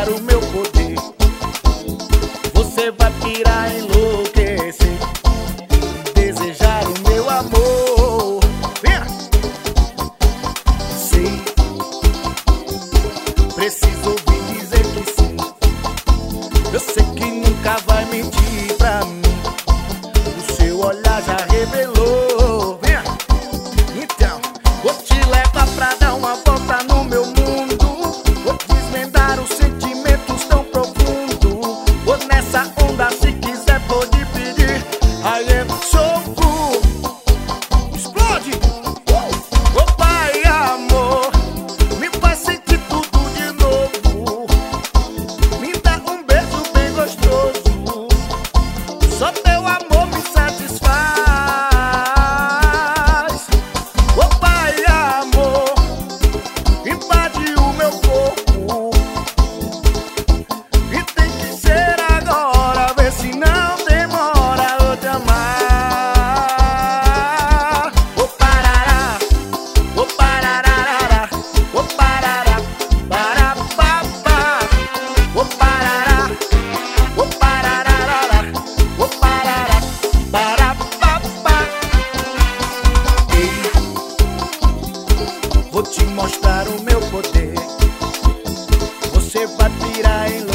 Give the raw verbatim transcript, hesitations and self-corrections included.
mostrar o meu poder. Você vai pirar, enlouquecer, desejar o meu amor. Venha! Sei, preciso ouvir dizer que sim. Eu sei que nunca vai mentir pra mim. O seu olhar já revelou. Venha! Então, vou te levar pra dar uma volta no meu mundo. Vou desvendar os sentimentos tão profundos. Vou nessa onda, se quiser pode pedir. I am so cool. Explode! Uh! Oh pai, amor, me faz sentir tudo de novo. Me dá um beijo bem gostoso. Só teu amor me satisfaz. Oh pai, amor, invade o meu corpo. E tem que ser agora, vê se não demora eu te amar. Oh parará, oh parará, oh parará, para papá. Oh parará, oh parará, oh parará, para papá. Ei, vou te mostrar o meu poder. Você vai pirar em